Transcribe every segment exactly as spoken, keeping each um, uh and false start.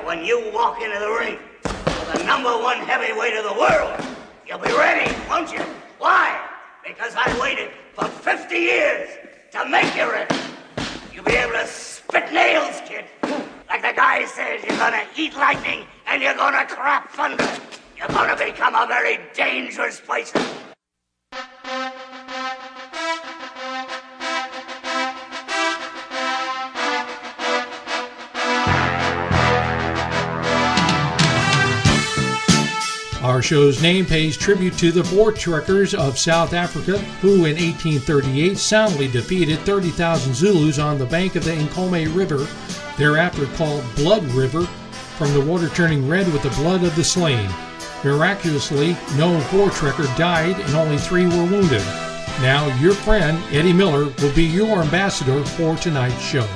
when you walk into the ring with the number one heavyweight of the world, you'll be ready, won't you? Why? Because I waited for fifty years to make you ready. You'll be able to spit nails, kid. Like the guy says, you're gonna eat lightning and you're gonna crap thunder. You're gonna become a very dangerous person. Our show's name pays tribute to the Voortrekkers of South Africa, who in eighteen thirty-eight soundly defeated thirty thousand Zulus on the bank of the Nkomo River, thereafter called Blood River, from the water turning red with the blood of the slain. Miraculously, no Voortrekker died and only three were wounded. Now, your friend, Eddie Miller, will be your ambassador for tonight's show.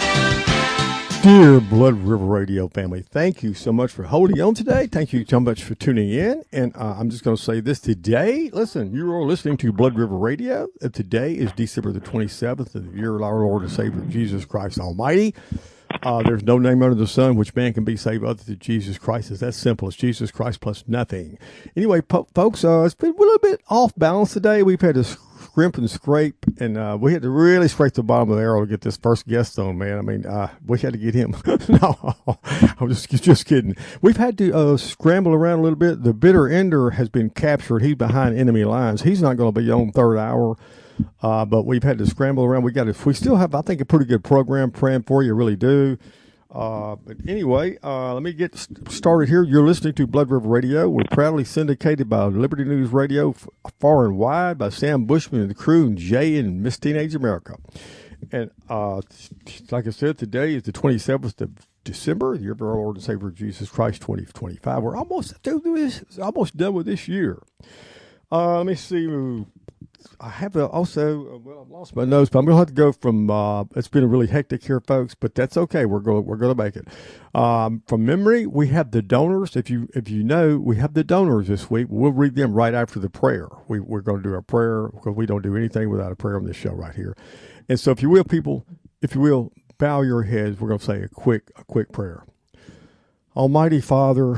Dear Blood River Radio family, thank you so much for holding on today. Thank you so much for tuning in. And uh, I'm just going to say this today. Listen, you are listening to Blood River Radio. Uh, today is December the twenty-seventh of the year of our Lord and Savior, Jesus Christ Almighty. Uh, there's no name under the sun which man can be saved other than Jesus Christ. It's that simple. It's Jesus Christ plus nothing. Anyway, po- folks, uh, it's been a little bit off balance today. We've had to scrimp and scrape, and uh, we had to really scrape the bottom of the arrow to get this first guest on, man. I mean, uh, we had to get him. No, I'm just just kidding. We've had to uh, scramble around a little bit. The bitter ender has been captured. He's behind enemy lines. He's not going to be on third hour. Uh, but we've had to scramble around. We got to, we still have, I think, a pretty good program praying for you, really do. Uh, but anyway, uh, let me get started here. You're listening to Blood River Radio. We're proudly syndicated by Liberty News Radio, f- far and wide, by Sam Bushman and the crew, and Jay and Miss Teenage America. And uh, like I said, today is the twenty-seventh of December, the year of our Lord and Savior Jesus Christ, twenty twenty-five. We're almost through this, almost done with this year. Uh, let me see. I have a, also, well, I've lost my nose, but I'm going to have to go from, uh, it's been really hectic here, folks, but that's okay. We're going, we're going to make it. Um, from memory, we have the donors. If you, if you know, we have the donors this week. We'll read them right after the prayer. We, we're going to do our prayer because we don't do anything without a prayer on this show right here. And so if you will, people, if you will, bow your heads. We're going to say a quick, a quick prayer. Almighty Father,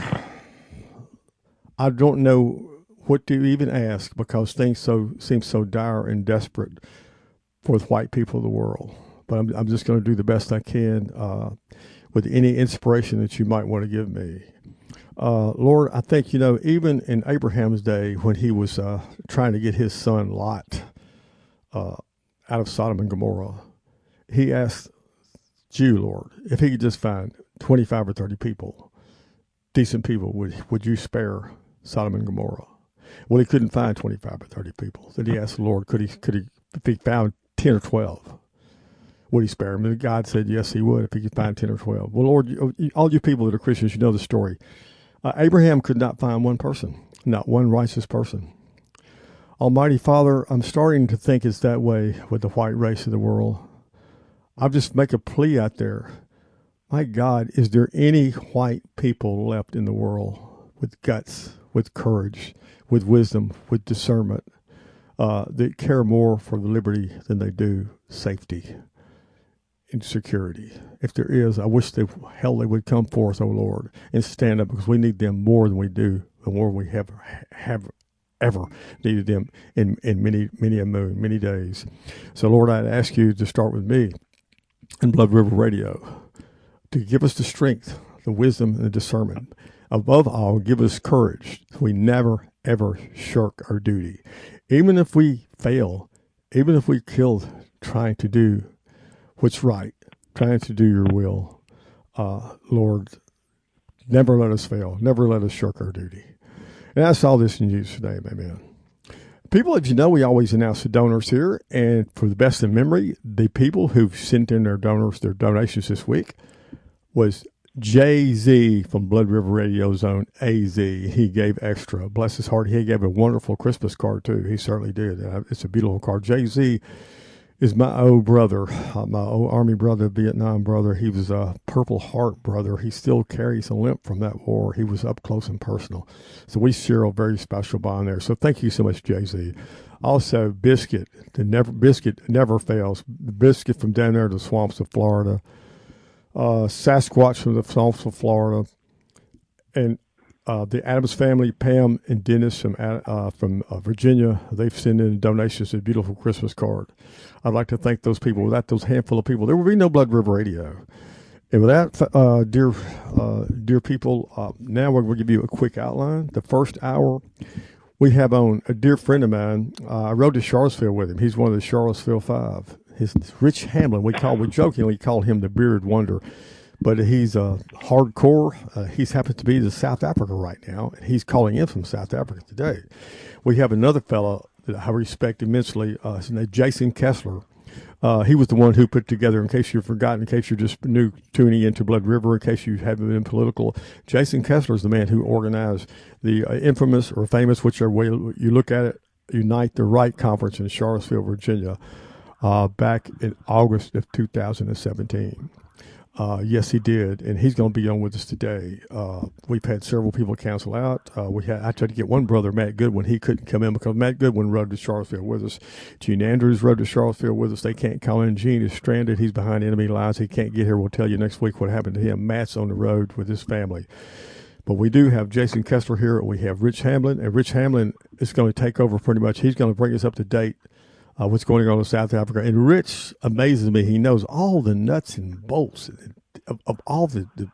I don't know what to even ask because things so seem so dire and desperate for the white people of the world. But I'm, I'm just going to do the best I can uh, with any inspiration that you might want to give me. Uh, Lord, I think, you know, even in Abraham's day when he was uh, trying to get his son Lot uh, out of Sodom and Gomorrah, he asked you, Lord, if he could just find twenty-five or thirty people, decent people, would, would you spare Sodom and Gomorrah? Well, he couldn't find twenty-five or thirty people. Then he asked the Lord, could he, could he, if he found ten or twelve, would he spare him? And God said, yes, he would if he could find ten or twelve. Well, Lord, you, all you people that are Christians, you know the story. Uh, Abraham could not find one person, not one righteous person. Almighty Father, I'm starting to think it's that way with the white race of the world. I'll just make a plea out there. My God, is there any white people left in the world with guts, with courage, with wisdom, with discernment, uh, that care more for the liberty than they do safety and security? If there is, I wish they, hell, they would come forth, oh Lord, and stand up, because we need them more than we do, the more we have have ever needed them in, in many, many a moon, many days. So Lord, I'd ask you to start with me and Blood River Radio to give us the strength, the wisdom, and the discernment. Above all, give us courage. We never, ever shirk our duty. Even if we fail, even if we killed trying to do what's right, trying to do your will, uh, Lord, never let us fail. Never let us shirk our duty. And I saw this in Jesus' name, amen. People, as you know, we always announce the donors here. And for the best of memory, the people who've sent in their donors, their donations this week, was Jay-Z from Blood River Radio Zone A Z. He gave extra. Bless his heart. He gave a wonderful Christmas card, too. He certainly did. It's a beautiful card. Jay-Z is my old brother, uh, my old Army brother, Vietnam brother. He was a Purple Heart brother. He still carries a limp from that war. He was up close and personal. So we share a very special bond there. So thank you so much, Jay-Z. Also, Biscuit. The never Biscuit never fails. The Biscuit from down there in the swamps of Florida. uh, Sasquatch from the South of Florida, and uh, the Adams family, Pam and Dennis from uh, from uh, Virginia. They've sent in donations to a beautiful Christmas card. I'd like to thank those people. Without those handful of people, there would be no Blood River Radio. And with that, uh, dear uh, dear people, uh, now we're going to give you a quick outline. The first hour, we have on a dear friend of mine. Uh, I rode to Charlottesville with him. He's one of the Charlottesville Five. His Rich Hamlin. We call we jokingly call him the Bearded Wonder, but he's uh, hardcore. Uh, he's happens to be in South Africa right now, and he's calling in from South Africa today. We have another fellow that I respect immensely. Uh, his name is Jason Kessler. Uh, he was the one who put together, in case you've forgotten, in case you're just new tuning into Blood River, in case you haven't been political, Jason Kessler is the man who organized the uh, infamous or famous, whichever way you look at it, Unite the Right Conference in Charlottesville, Virginia, uh, back in August of two thousand seventeen. Uh, yes, he did, and he's going to be on with us today. Uh, we've had several people cancel out. Uh, we had I tried to get one brother, Matt Goodwin. He couldn't come in because Matt Goodwin rode to Charlottesville with us. Gene Andrews rode to Charlottesville with us. They can't call in. Gene is stranded. He's behind enemy lines. He can't get here. We'll tell you next week what happened to him. Matt's on the road with his family. But we do have Jason Kessler here. We have Rich Hamlin, and Rich Hamlin is going to take over pretty much. He's going to bring us up to date. Uh, what's going on in South Africa. And Rich amazes me. He knows all the nuts and bolts of, of all the, the,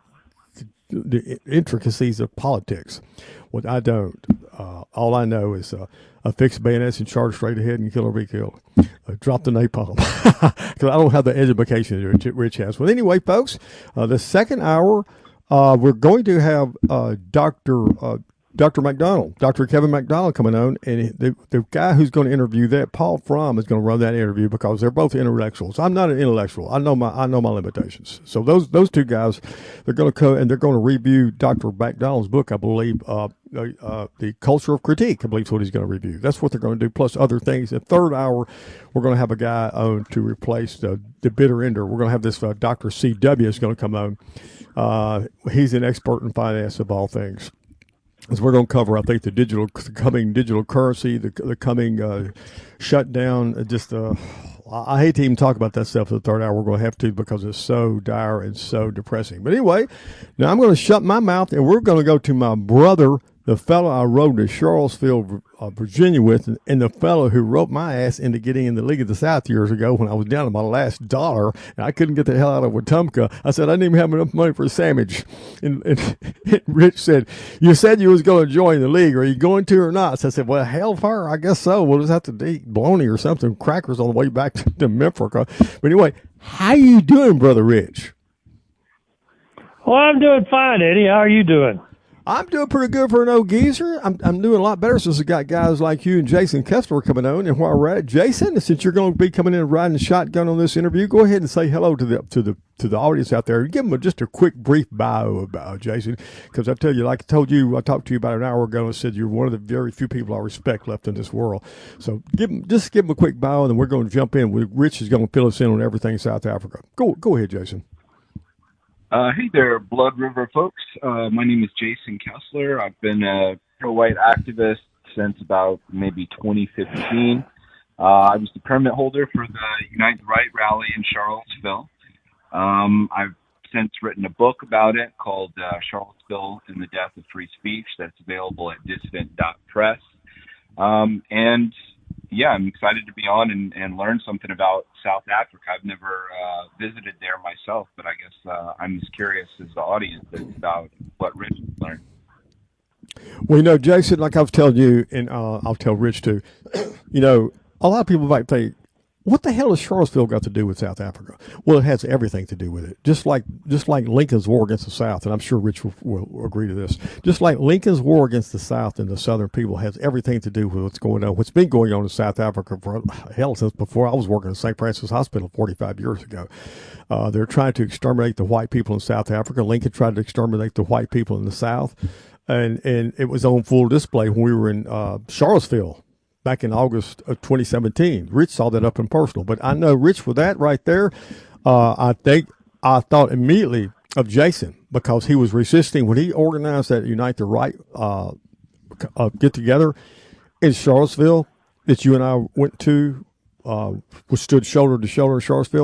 the intricacies of politics. What I don't. Uh, all I know is uh, a fixed bayonets and charge straight ahead and kill or be killed. Uh, drop the napalm. Because I don't have the education that Rich has. Well, anyway, folks, uh, the second hour, uh, we're going to have uh, Doctor Uh, Doctor McDonald, Doctor Kevin McDonald coming on, and the, the guy who's going to interview that, Paul Fromm, is going to run that interview because they're both intellectuals. I'm not an intellectual. I know my I know my limitations. So those those two guys, they're going to come and they're going to review Doctor McDonald's book, I believe, uh, uh, The Culture of Critique. I believe is what he's going to review. That's what they're going to do, plus other things. The third hour, we're going to have a guy on to replace the, the bitter ender. We're going to have this uh, Doctor C W is going to come on. Uh, he's an expert in finance of all things. As we're going to cover, I think, the digital, the coming digital currency, the, the coming uh, shutdown. Just, uh, I hate to even talk about that stuff in the third hour. We're going to have to because it's so dire and so depressing. But anyway, now I'm going to shut my mouth, and we're going to go to my brother, the fellow I rode to Charlottesville, uh, Virginia with, and, and the fellow who roped my ass into getting in the League of the South years ago when I was down to my last dollar, and I couldn't get the hell out of Wetumpka. I said, I didn't even have enough money for a sandwich. And, and, and Rich said, you said you was going to join the league. Are you going to or not? So I said, well, hellfire, I guess so. We'll just have to eat bologna or something, crackers on the way back to, to Memphis. But anyway, how you doing, Brother Rich? Well, I'm doing fine, Eddie. How are you doing? I'm doing pretty good for an old geezer. I'm I'm doing a lot better since I got guys like you and Jason Kessler coming on. And while we're at it, Jason, since you're going to be coming in and riding shotgun on this interview, go ahead and say hello to the to the to the audience out there. Give them a, just a quick, brief bio about Jason, because I tell you, like I told you, I talked to you about an hour ago and said you're one of the very few people I respect left in this world. So give them, just give them a quick bio, and then we're going to jump in. Rich is going to fill us in on everything South Africa. Go go ahead, Jason. Uh, hey there, Blood River folks. Uh, my name is Jason Kessler. I've been a pro-white activist since about maybe twenty fifteen. Uh, I was the permit holder for the Unite the Right rally in Charlottesville. Um, I've since written a book about it called uh, Charlottesville and the Death of Free Speech that's available at dissident dot press. Um, and yeah, I'm excited to be on and, and learn something about South Africa. I've never uh, visited there myself, but I guess uh, I'm as curious as the audience is about what Rich learned. Well, you know, Jason, like I was telling you, and uh, I'll tell Rich too, you know, a lot of people might think, what the hell has Charlottesville got to do with South Africa? Well, it has everything to do with it. Just like just like Lincoln's war against the South, and I'm sure Rich will, will agree to this. Just like Lincoln's war against the South and the Southern people has everything to do with what's going on, what's been going on in South Africa for hell since before I was working at Saint Francis Hospital forty-five years ago. Uh, they're trying to exterminate the white people in South Africa. Lincoln tried to exterminate the white people in the South, and and it was on full display when we were in uh, Charlottesville back in August of twenty seventeen. Rich saw that up in personal. But I know, Rich, for that right there, uh, I think I thought immediately of Jason because he was resisting when he organized that Unite the Right uh, uh, get-together in Charlottesville that you and I went to, uh, we stood shoulder to shoulder in Charlottesville.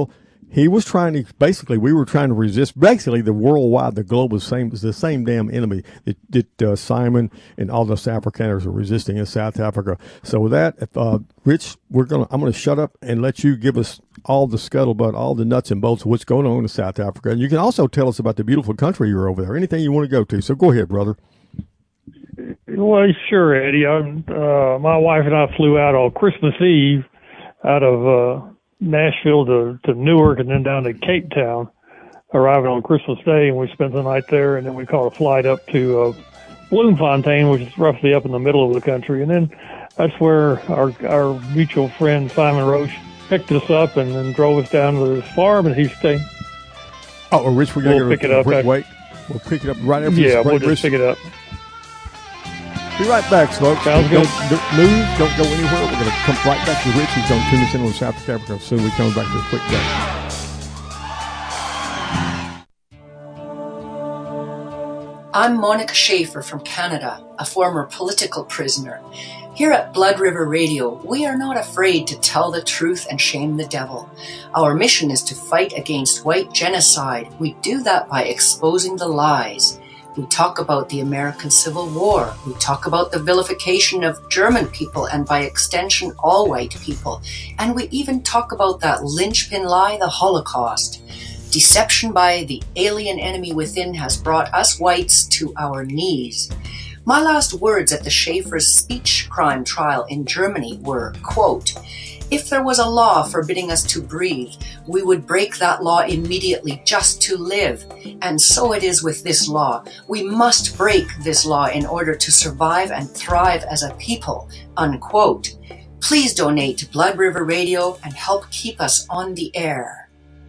He was trying to, basically, we were trying to resist, basically, the worldwide, the globe was same, was the same damn enemy that, that uh, Simon and all the South Afrikaners are resisting in South Africa. So with that, if, uh, Rich, we're going to, I'm going to shut up and let you give us all the scuttlebutt, all the nuts and bolts of what's going on in South Africa. And you can also tell us about the beautiful country you're over there, anything you want to go to. So go ahead, brother. Well, sure, Eddie. I'm, uh, my wife and I flew out on Christmas Eve out of, uh, Nashville to, to Newark and then down to Cape Town, arriving on Christmas Day, and we spent the night there, and then we caught a flight up to uh, Bloemfontein, which is roughly up in the middle of the country, and then that's where our our mutual friend Simon Roach picked us up and then drove us down to his farm, and he's staying. Oh, well, Rich, we're going we'll to pick it up. Wait, wait, we'll pick it up right after yeah, this break. we'll just Rich. pick it up. Be right back, folks. Sounds don't, good. Don't move. Don't go anywhere. We're going to come right back to Rich. He's going to tune us in on South Africa. Soon we come back to a quick break. I'm Monica Schaefer from Canada, a former political prisoner. Here at Blood River Radio, we are not afraid to tell the truth and shame the devil. Our mission is to fight against white genocide. We do that by exposing the lies. We talk about the American Civil War. We talk about the vilification of German people and by extension all white people. And we even talk about that linchpin lie, the Holocaust. Deception by the alien enemy within has brought us whites to our knees. My last words at the Schaefer's speech crime trial in Germany were, quote, "If there was a law forbidding us to breathe, we would break that law immediately just to live. And so it is with this law. We must break this law in order to survive and thrive as a people," unquote. Please donate to Blood River Radio and help keep us on the air.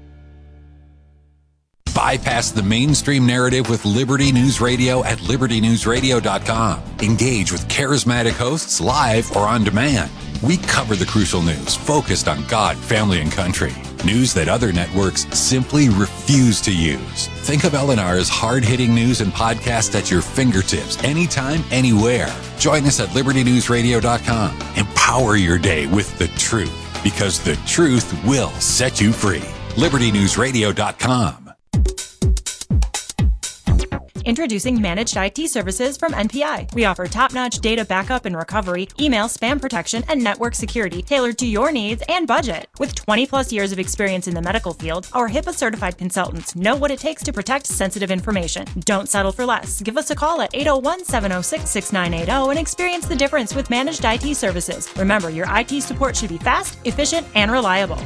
Bypass the mainstream narrative with Liberty News Radio at liberty news radio dot com. Engage with charismatic hosts live or on demand. We cover the crucial news focused on God, family, and country. News that other networks simply refuse to use. Think of L N R's hard-hitting news and podcasts at your fingertips, anytime, anywhere. Join us at liberty news radio dot com. Empower your day with the truth, because the truth will set you free. liberty news radio dot com. Introducing Managed I T Services from N P I. We offer top-notch data backup and recovery, email spam protection, and network security tailored to your needs and budget. With twenty plus years of experience in the medical field, our HIPAA-certified consultants know what it takes to protect sensitive information. Don't settle for less. Give us a call at eight oh one, seven oh six, six nine eight oh and experience the difference with Managed I T Services. Remember, your I T support should be fast, efficient, and reliable.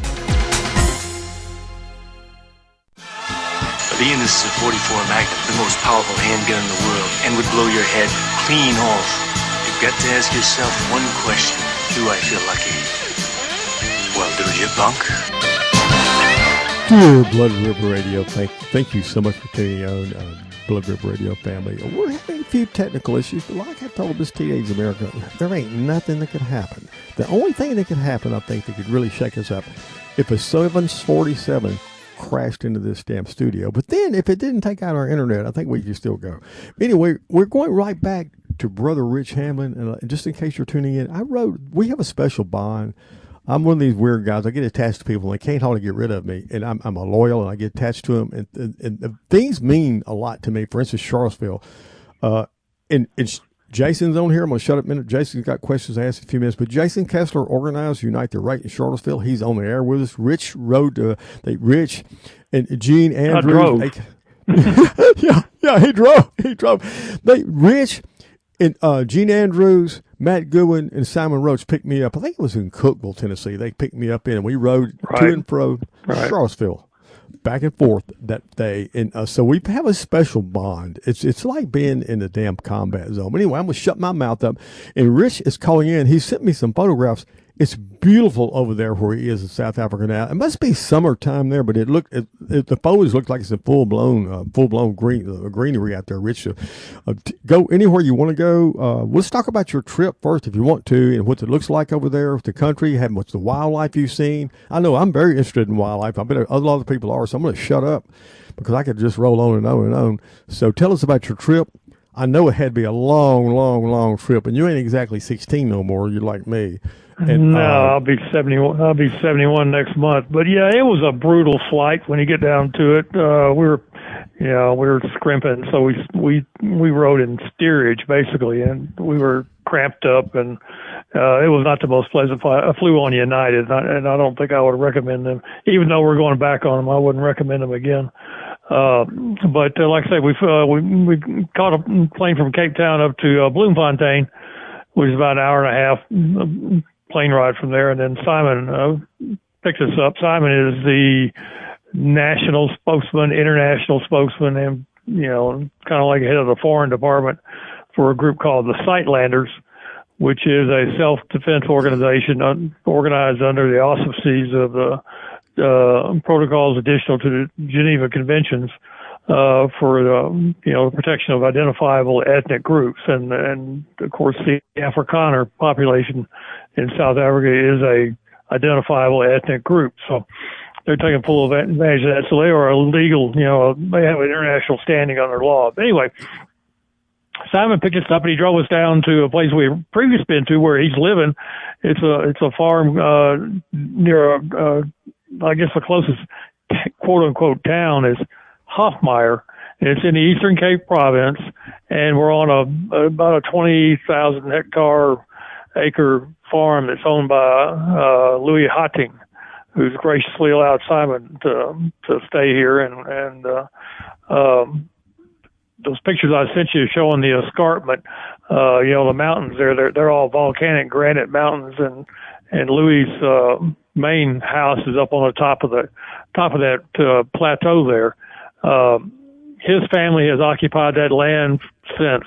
Being this is a forty-four Magnum, the most powerful handgun in the world, and would blow your head clean off. You've got to ask yourself one question. Do I feel lucky? Well, do you, punk? Dear Blood River Radio, thank, thank you so much for tuning on, uh, Blood River Radio family. We're having a few technical issues, but like I told this Teenage America, there ain't nothing that could happen. The only thing that could happen, I think, that could really shake us up, if a seven forty-seven crashed into this damn studio. But then if it didn't take out our internet, I think we could still go. Anyway, we're going right back to Brother Rich Hamlin. And uh, just in case you're tuning in, I wrote, we have a special bond. I'm one of these weird guys. I get attached to people and they can't hardly get rid of me. And I'm, I'm a loyal and I get attached to them. And, and, and things mean a lot to me. For instance, Charlottesville. Uh, and it's, Jason's on here. I'm going to shut up a minute. Jason's got questions to ask in a few minutes. But Jason Kessler organized Unite the Right in Charlottesville. He's on the air with us. Rich rode, uh, they, Rich and Gene Andrews. I drove. They, yeah, yeah, he drove. He drove. They, Rich and uh, Gene Andrews, Matt Goodwin, and Simon Roach picked me up. I think it was in Cookeville, Tennessee. They picked me up in, and we rode right. to and fro right. Charlottesville. Back and forth that day, and uh, so we have a special bond. It's it's like being in the damn combat zone. But anyway, I'm gonna shut my mouth up. And Rich is calling in. He sent me some photographs. It's beautiful over there where he is in South Africa now. It must be summertime there, but it looked it, it, the photos look like it's a full blown uh, full blown green uh, greenery out there. Rich, uh, uh, t- go anywhere you want to go. Uh, let's talk about your trip first, if you want to, and what it looks like over there, the country, have what's the wildlife you've seen. I know I'm very interested in wildlife. I bet a lot of people are, so I'm going to shut up because I could just roll on and on and on. So tell us about your trip. I know it had to be a long, long, long trip, and you ain't exactly sixteen no more. You're like me. And, no, uh, I'll be seventy-one. I'll be seventy-one next month. But yeah, it was a brutal flight when you get down to it. Uh, we were, you know, we were scrimping, so we we we rode in steerage basically, and we were cramped up, and uh, it was not the most pleasant flight. I flew on United, and I, and I don't think I would recommend them. Even though we're going back on them, I wouldn't recommend them again. Uh, but uh, like I said, we uh, we we caught a plane from Cape Town up to uh, Bloemfontein, which is about an hour and a half plane ride from there, and then Simon uh, picked us up. Simon is the national spokesman, international spokesman, and, you know, kind of like head of the foreign department for a group called the Sightlanders, which is a self-defense organization organized under the auspices of the uh, protocols additional to the Geneva Conventions uh, for the, you know, protection of identifiable ethnic groups. And, and of course, the Afrikaner population in South Africa is a identifiable ethnic group. So they're taking full advantage of that. So they are a legal, you know, they have an international standing under law. But anyway, Simon picked us up and he drove us down to a place we had previously been to where he's living. It's a, it's a farm, uh, near, a, uh, I guess the closest quote unquote town is Hofmeyer. It's in the Eastern Cape province, and we're on a, about a twenty thousand hectare acre farm that's owned by, uh, Louis Hatting, who's graciously allowed Simon to, to stay here. And, and, uh, um, those pictures I sent you showing the escarpment, uh, you know, the mountains there, they're, they're all volcanic granite mountains, and, and Louis' uh, main house is up on the top of the, top of that, uh, plateau there. Um, his family has occupied that land since,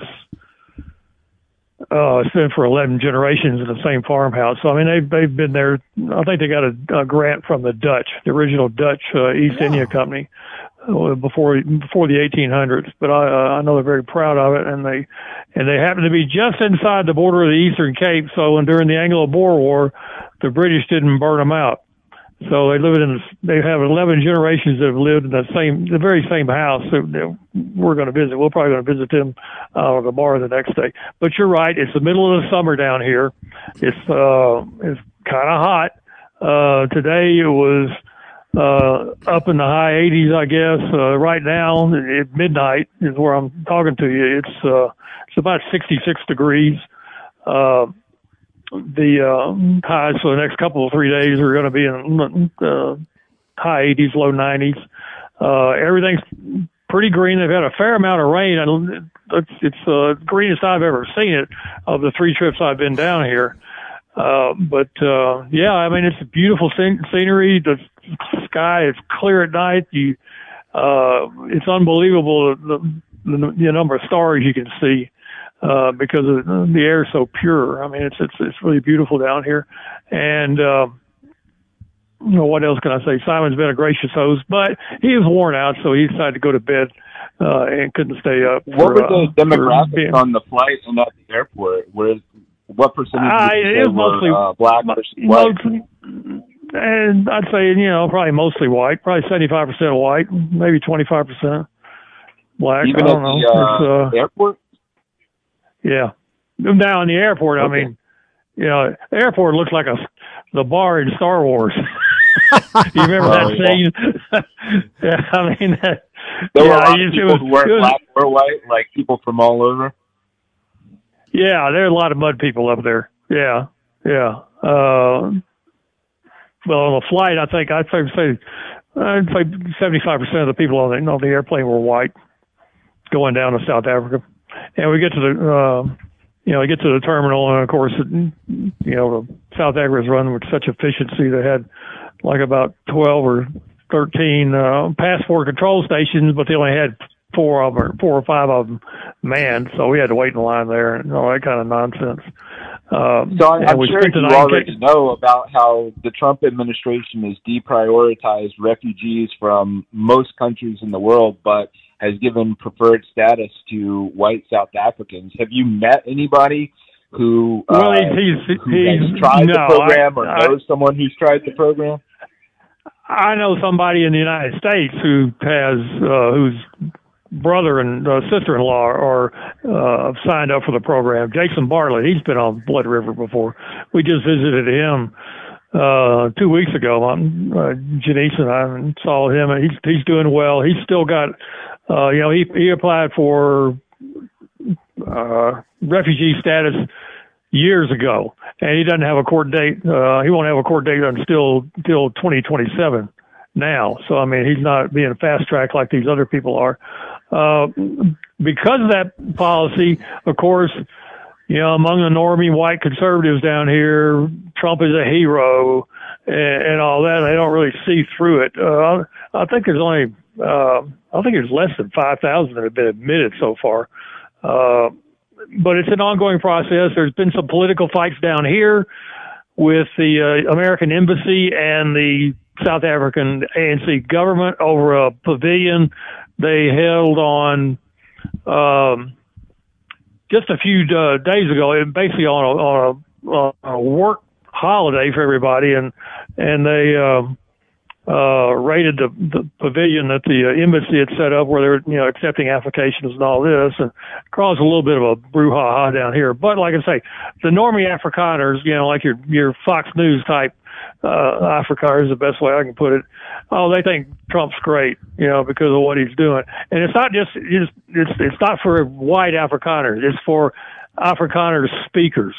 uh, it's been for eleven generations in the same farmhouse. So, I mean, they've, they've been there. I think they got a, a grant from the Dutch, the original Dutch, uh, East India Company, uh, before, before the eighteen hundreds. But I, uh, I know they're very proud of it, and they, and they happen to be just inside the border of the Eastern Cape. So, when during the Anglo-Boer War, the British didn't burn them out. So they live in, they have eleven generations that have lived in the same, the very same house that we're going to visit. We're probably going to visit them, uh, tomorrow, the next day. But you're right. It's the middle of the summer down here. It's, uh, it's kind of hot. Uh, today it was, uh, up in the high eighties, I guess. Uh, right now at midnight is where I'm talking to you. It's, uh, it's about sixty-six degrees. Uh, The uh, highs for the next couple of three days are going to be in uh, high eighties, low nineties. Uh, everything's pretty green. They've had a fair amount of rain. And it's it's the uh, greenest I've ever seen it of the three trips I've been down here. Uh, but uh, yeah, I mean, it's a beautiful scen- scenery. The sky is clear at night. You, uh, it's unbelievable the, the, the number of stars you can see. Uh, because of, the air is so pure. I mean, it's, it's, it's really beautiful down here. And, uh, you know, what else can I say? Simon's been a gracious host, but he was worn out, so he decided to go to bed, uh, and couldn't stay up. What for, were the uh, demographics being, on the flight and at the airport? Where, what percentage uh, it was mostly, were, uh, black versus white? Mostly, and I'd say, you know, probably mostly white, probably seventy-five percent white, maybe twenty-five percent black. Even I at don't know. the uh, it's, uh, airport? Yeah. Down in the airport, Okay. I mean, you know, the airport looks like a, the bar in Star Wars. You remember Oh, that yeah. scene? Yeah, I mean, that, There yeah, were a lot it of was- people it was- who weren't it was- black or white, like people from all over. Yeah, there are a lot of mud people up there. Yeah, yeah. Uh, well, on the flight, I think I'd say, say I'd say seventy-five percent of the people on the on the airplane were white, going down to South Africa. And we get to the, uh, you know, we get to the terminal, and of course, it, you know, South Africa is run with such efficiency. They had like about twelve or thirteen uh, passport control stations, but they only had four of them, or four or five of them manned. So we had to wait in line there and all that kind of nonsense. Um, So I'm, and I'm we sure spent the you night already in- know about how the Trump administration has deprioritized refugees from most countries in the world, but has given preferred status to white South Africans. Have you met anybody who, uh, Well, he's- he's- who he's- has tried no, the program or I- I- knows someone who's tried the program? I know somebody in the United States who has, uh, who's brother and uh, sister-in-law are uh, signed up for the program. Jason Bartlett, he's been on Blood River before. We just visited him uh, two weeks ago. Um, uh, Janice and I saw him, and he's he's doing well. He's still got, uh, you know, he he applied for uh, refugee status years ago, and he doesn't have a court date. Uh, he won't have a court date until until twenty twenty-seven now. So I mean, he's not being fast tracked like these other people are. Uh, because of that policy, of course, you know, among the normie white conservatives down here, Trump is a hero and, and all that. They don't really see through it. Uh, I think there's only, uh, I think there's less than five thousand that have been admitted so far. Uh, but it's an ongoing process. There's been some political fights down here with the uh, American Embassy and the South African A N C government over a pavilion they held on um, just a few uh, days ago, basically on a, on a, a work holiday for everybody, and and they um, uh, raided the, the pavilion that the uh, embassy had set up, where they were, you know, accepting applications and all this, and caused a little bit of a brouhaha down here. But like I say, the normie Afrikaners, you know, like your your Fox News type uh, Afrikaner is the best way I can put it. Oh, they think Trump's great, you know, because of what he's doing. And it's not just, it's, it's, it's not for white Afrikaners. It's for Afrikaner speakers.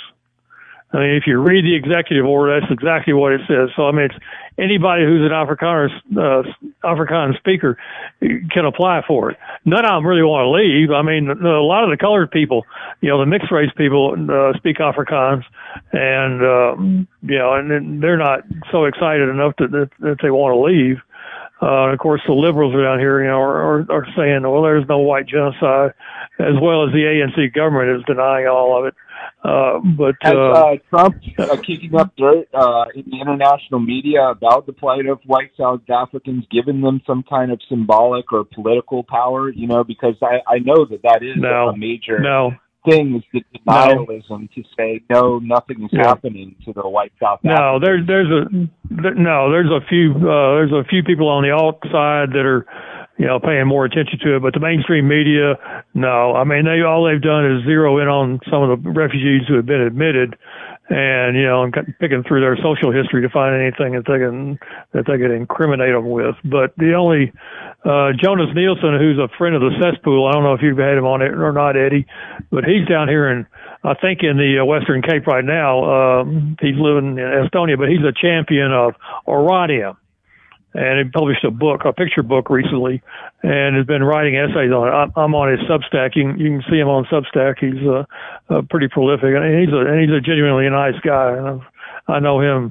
I mean, if you read the executive order, that's exactly what it says. So, I mean, it's anybody who's an Afrikaner, uh, Afrikaner speaker can apply for it. None of them really want to leave. I mean, a lot of the colored people, you know, the mixed race people, uh, speak Afrikaans, and, um, you know, and they're not so excited enough that, that, that they want to leave. Uh, and of course, the liberals around here, you know, are, are, are saying, well, there's no white genocide, as well as the A N C government is denying all of it. Uh, but Has uh, uh, Trump uh, kicking up dirt uh, in the international media about the plight of white South Africans, given them some kind of symbolic or political power? You know, because I, I know that that is no, a major no. thing, is the denialism no. to say no, nothing is yeah. happening to the white South no, Africans. there's there's a there, no, there's a few uh, there's a few people on the alt side that are, you know, paying more attention to it, but the mainstream media, no. I mean, they all they've done is zero in on some of the refugees who have been admitted, and you know, and picking through their social history to find anything that they can that they can incriminate them with. But the only uh, Jonas Nielsen, who's a friend of the cesspool, I don't know if you've had him on it or not, Eddie, but he's down here in, I think, in the Western Cape right now. Um, he's living in Estonia, but he's a champion of Orania. And he published a book, a picture book recently, and has been writing essays on it. I'm on his Substack. You can, you can see him on Substack. He's uh, uh, pretty prolific, and he's a and he's a genuinely nice guy. And I know him,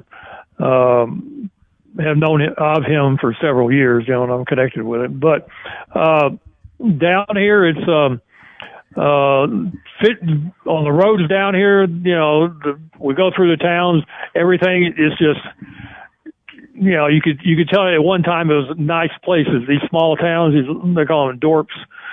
um, have known of him for several years, you know, and I'm connected with him. But uh, down here, it's um, uh, fit on the roads down here. You know, the, we go through the towns. Everything is just. You know, you could you could tell at one time it was nice places. These small towns, these, they call them dorps,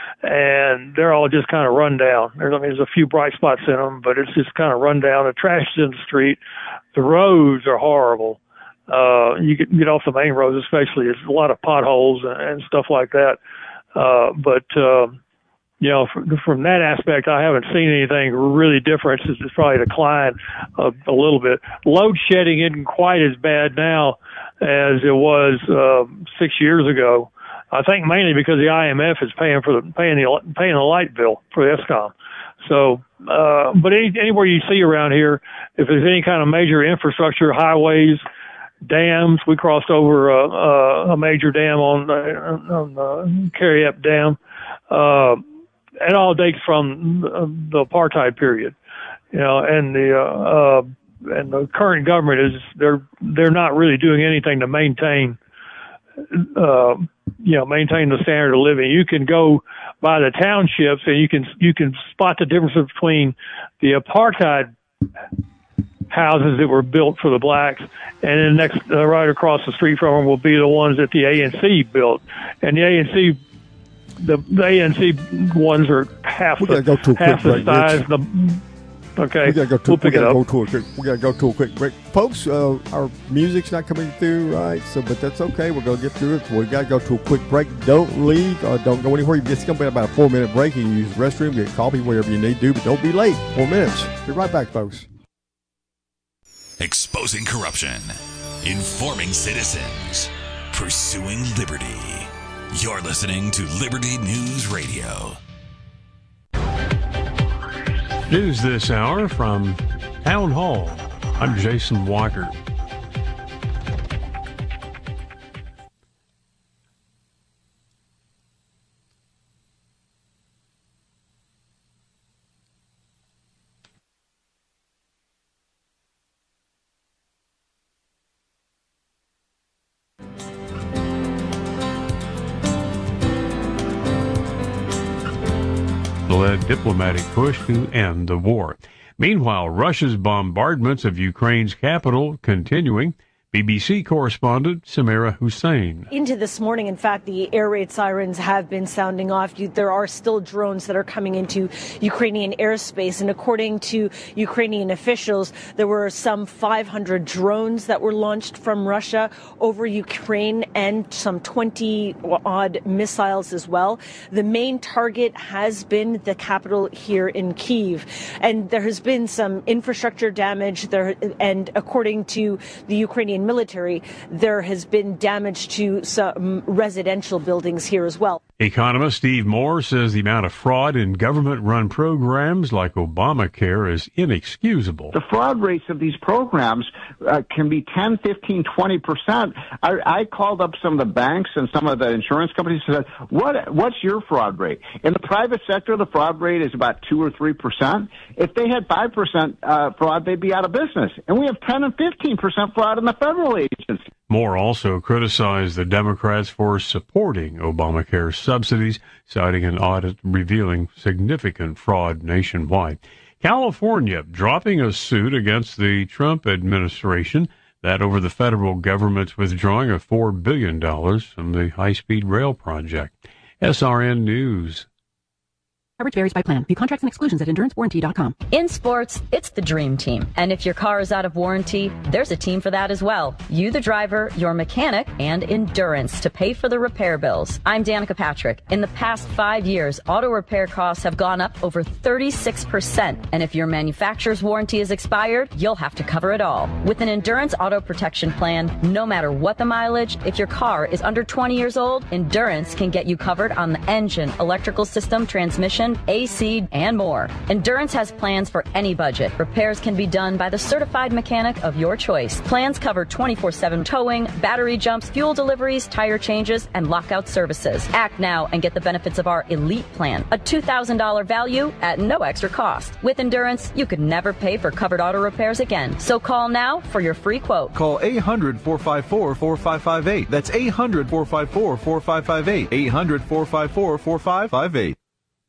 and they're all just kind of run down. There's, I mean, there's a few bright spots in them, but it's just kind of run down. The trash is in the street. The roads are horrible. Uh, you get, get off the main roads, especially. It's a lot of potholes and, and stuff like that. Uh, but, uh, you know, from, from that aspect, I haven't seen anything really different. It's, it's probably declined a, a little bit. Load shedding isn't quite as bad now as it was uh, six years ago. I think mainly because the I M F is paying for the paying the paying the light bill for ESCOM. So, uh, but any, anywhere you see around here, if there's any kind of major infrastructure, highways, dams, we crossed over a, a, a major dam on uh, on the Kariep Dam. Uh, it all dates from the apartheid period, you know, and the. Uh, uh, And the current government is they're they're not really doing anything to maintain, uh, you know, maintain the standard of living. You can go by the townships and you can you can spot the difference between the apartheid houses that were built for the blacks, and then next uh, right across the street from them will be the ones that the A N C built, and the A N C. The, the A N C ones are half the half the size. The Okay, we gotta go to, we'll pick we gotta it go up. to a quick, we gotta go to a quick break, folks. Uh, our music's not coming through, right? So, but that's okay. We're gonna get through it. So we gotta go to a quick break. Don't leave. Uh, don't go anywhere. It's gonna be about a four minute break. You can use the restroom, get coffee, whatever you need to do, but don't be late. Four minutes. Be right back, folks. Exposing corruption, informing citizens, pursuing liberty. You're listening to Liberty News Radio. News this hour from Town Hall. I'm Jason Walker. Led diplomatic push to end the war. Meanwhile, Russia's bombardments of Ukraine's capital continuing. B B C correspondent Samira Hussein. Into this morning, in fact, the air raid sirens have been sounding off. You, there are still drones that are coming into Ukrainian airspace. And according to Ukrainian officials, there were some five hundred drones that were launched from Russia over Ukraine and some twenty odd missiles as well. The main target has been the capital here in Kyiv. And there has been some infrastructure damage there. And according to the Ukrainian military, there has been damage to some residential buildings here as well. Economist Steve Moore says the amount of fraud in government-run programs like Obamacare is inexcusable. The fraud rates of these programs uh, can be ten, fifteen, twenty percent. I, I called up some of the banks and some of the insurance companies and said, what, what's your fraud rate? In the private sector, the fraud rate is about two or three percent. If they had five percent uh, fraud, they'd be out of business. And we have ten and fifteen percent fraud in the federal agencies. Moore also criticized the Democrats for supporting Obamacare subsidies, citing an audit revealing significant fraud nationwide. California dropping a suit against the Trump administration that over the federal government's withdrawing of four billion dollars from the high-speed rail project. S R N News. Coverage varies by plan. View contracts and exclusions at endurance warranty dot com. In sports, it's the dream team. And if your car is out of warranty, there's a team for that as well. You, the driver, your mechanic, and Endurance to pay for the repair bills. I'm Danica Patrick. In the past five years, auto repair costs have gone up over thirty-six percent. And if your manufacturer's warranty is expired, you'll have to cover it all. With an Endurance auto protection plan, no matter what the mileage, if your car is under twenty years old, Endurance can get you covered on the engine, electrical system, transmission, A C, and more. Endurance has plans for any budget. Repairs can be done by the certified mechanic of your choice. Plans cover twenty-four seven towing, battery jumps, fuel deliveries, tire changes, and lockout services. Act now and get the benefits of our Elite Plan, a two thousand dollars value at no extra cost. With Endurance, you could never pay for covered auto repairs again. So call now for your free quote. Call eight hundred, four five four, four five five eight. That's eight hundred, four five four, four five five eight. eight hundred, four five four, four five five eight.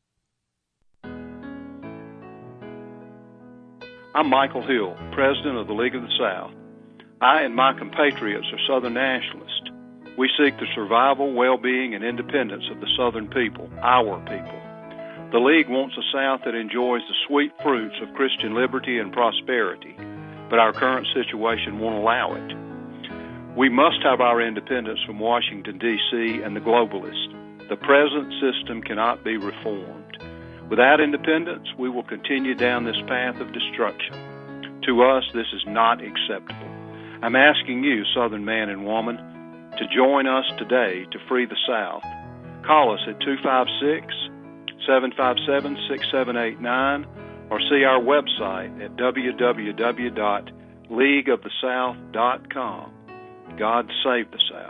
I'm Michael Hill, President of the League of the South. I and my compatriots are Southern nationalists. We seek the survival, well-being, and independence of the Southern people, our people. The League wants a South that enjoys the sweet fruits of Christian liberty and prosperity, but our current situation won't allow it. We must have our independence from Washington, D C and the globalists. The present system cannot be reformed. Without independence, we will continue down this path of destruction. To us, this is not acceptable. I'm asking you, Southern man and woman, to join us today to free the South. Call us at two five six, seven five seven, six seven eight nine or see our website at w w w dot league of the south dot com. God save the South.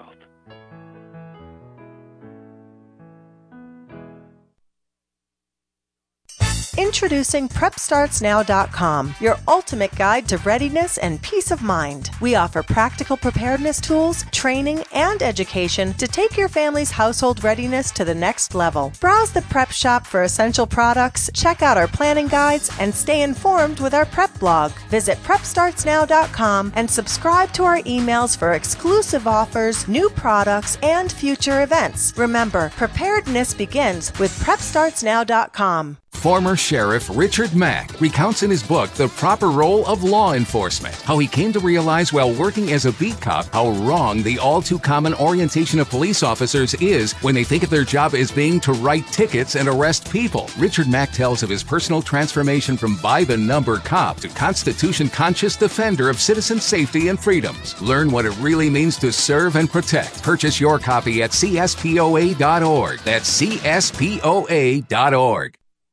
Introducing prep starts now dot com, your ultimate guide to readiness and peace of mind. We offer practical preparedness tools, training, and education to take your family's household readiness to the next level. Browse the prep shop for essential products, check out our planning guides, and stay informed with our prep blog. Visit prep starts now dot com and subscribe to our emails for exclusive offers, new products, and future events. Remember, preparedness begins with prep starts now dot com. former sheriff Richard Mack recounts in his book The Proper Role of Law Enforcement how he came to realize while working as a beat cop how wrong the all-too-common orientation of police officers is when they think of their job as being to write tickets and arrest people. Richard Mack tells of his personal transformation from by-the-number cop to Constitution-conscious defender of citizen safety and freedoms. Learn what it really means to serve and protect. Purchase your copy at C S P O A dot org. That's C S P O A dot org.